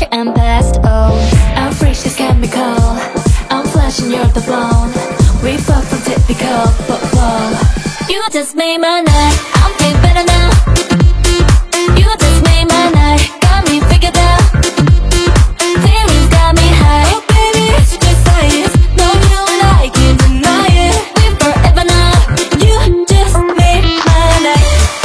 future and past. Oh, I'm fresh as chemical. I'm flashing, you're the blonde. We fuck from typical, but whoa. You just made my night. I'm feeling better now. You just made my night. Got me figured out. Feelings got me high. Oh baby, it's just science. No, you and I can't deny it. We're forever now. You just made my night.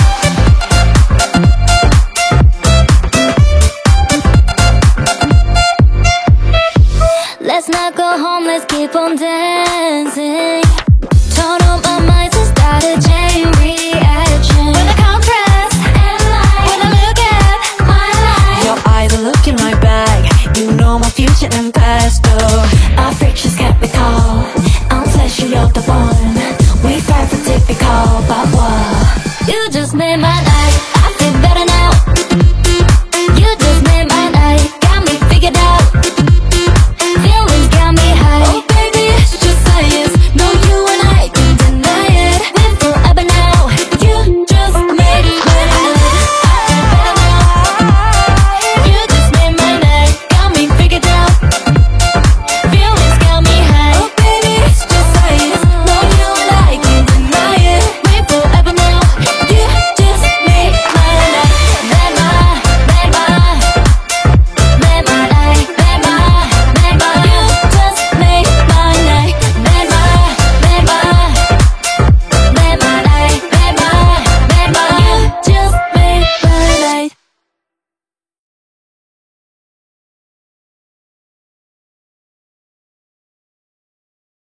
Let's not go home, let's keep on dancing. Turn on my mind to start a chain reaction. When I compress and lie, when I look at my life, your eyes are looking right back. You know my future and past. Oh, our friction's chemical. I'm flashy, you're the one. We fight for typical, but what? You just made my night.